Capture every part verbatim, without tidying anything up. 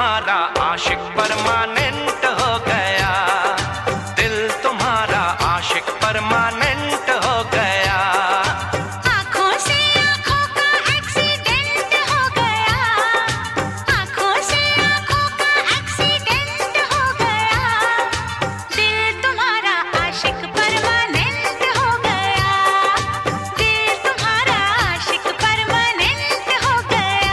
तुम्हारा आशिक परमानेंट हो गया, दिल तुम्हारा आशिक परमानेंट हो गया। आँखों से आँखों का एक्सीडेंट हो गया, आँखों से आँखों का एक्सीडेंट हो गया। दिल तुम्हारा आशिक परमानेंट हो गया, दिल तुम्हारा आशिक परमानेंट हो गया।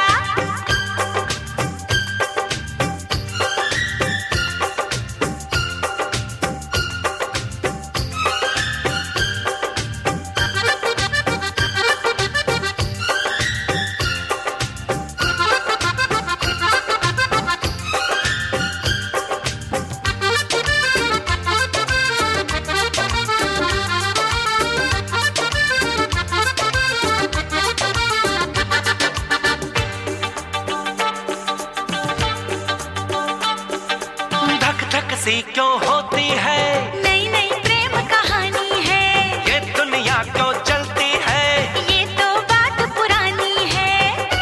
धक धक सी क्यों होती है, नई नई प्रेम कहानी है, ये दुनिया क्यों चलती है, ये तो बात पुरानी है।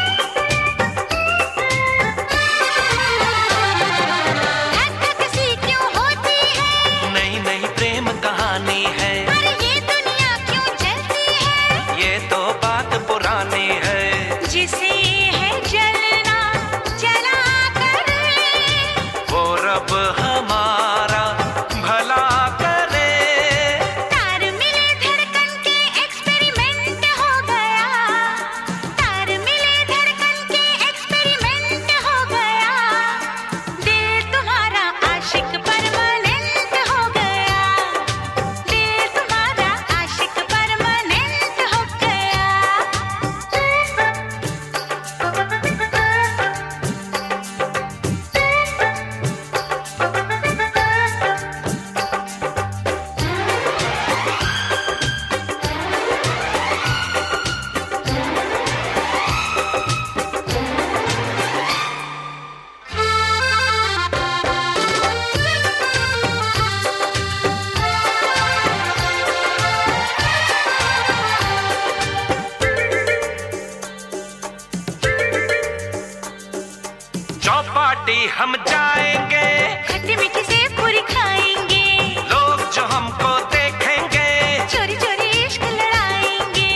धक धक सी क्यों होती है, नई नई प्रेम कहानी है, अरे ये दुनिया क्यों चलती है। ये तो बात पुरानी है। जिसे है जलना जला कर, वो रब हमारा भला करे। तार मिले धड़कन के एक्सपेरिमेंट हो गया, तार मिले धड़कन के एक्सपेरिमेंट हो गया। दिल तुम्हारा आशिक परमानेंट हो गया, दिल तुम्हारा आशिक परमानेंट हो गया। चौपाटी हम जाएंगे, खट्टी मीठी से पूरी खाएंगे, लोग जो हमको देखेंगे, चोरी चोरी इश्क लड़ाएंगे।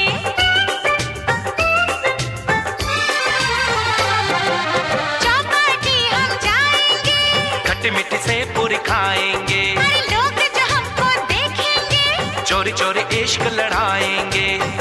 चौपाटी हम जाएंगे, खट्टी मिट्टी से पूरी खाएंगे, अरे लोग जो हमको देखेंगे, चोरी चोरी इश्क लड़ाएंगे।